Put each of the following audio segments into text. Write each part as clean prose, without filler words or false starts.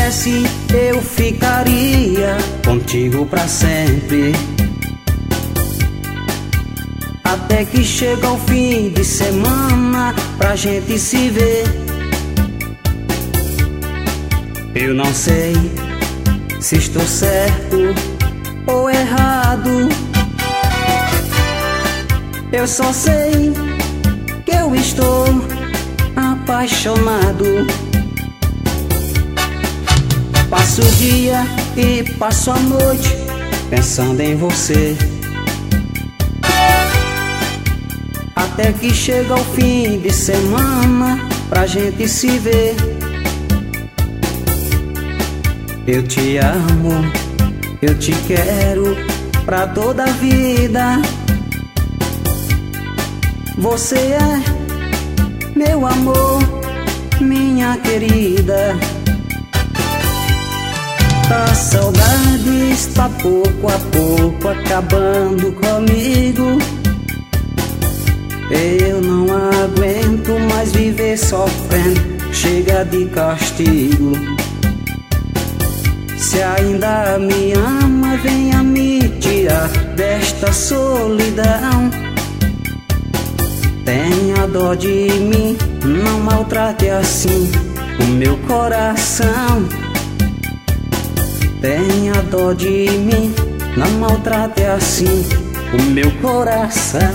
pudesse, eu ficaria contigo pra sempre. Até que chega o fim de semana pra gente se ver. Eu não sei se estou certo ou errado. Eu só sei que eu estou apaixonado. Passo o dia e passo a noite pensando em você. Até que chega o fim de semana pra gente se ver. Eu te amo, eu te quero pra toda a vida. Você é meu amor, minha querida. A saudade está pouco a pouco acabando comigo. Eu não aguento mais viver sofrendo, chega de castigo. Se ainda me ama, venha me tirar desta solidão. Tenha dó de mim, não maltrate assim o meu coração. Tenha dó de mim, não maltrate assim o meu coração.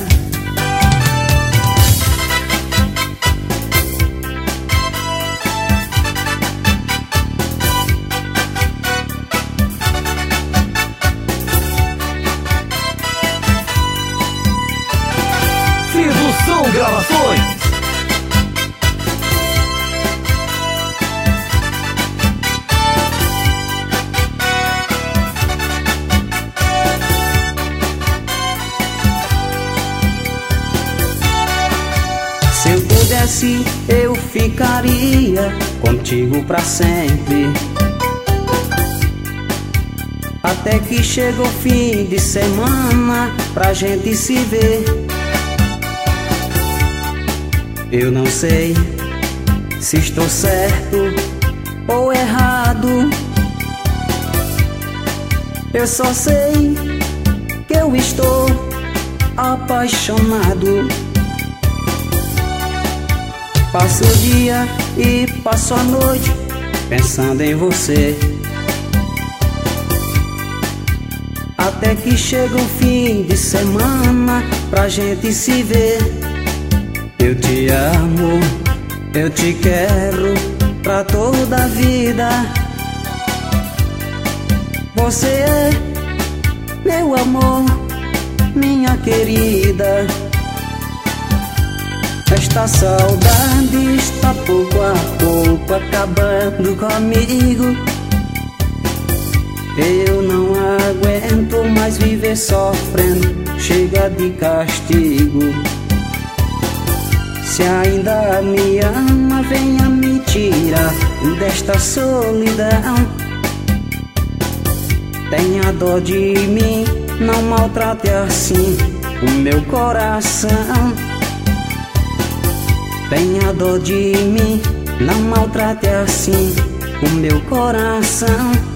Sedução Gravações. Se eu pudesse, eu ficaria contigo pra sempre. Até que chega o fim de semana pra gente se ver. Eu não sei se estou certo ou errado. Eu só sei que eu estou apaixonado. Passo o dia e passo a noite pensando em você. Até que chega o fim de semana pra gente se ver. Eu te amo, eu te quero pra toda a vida. Você é meu amor, minha querida. Esta saudade está pouco a pouco acabando comigo. Eu não aguento mais viver sofrendo, chega de castigo. Se ainda me ama, venha me tirar desta solidão. Tenha dó de mim, não maltrate assim o meu coração. Tenha dó de mim, não maltrate assim o meu coração.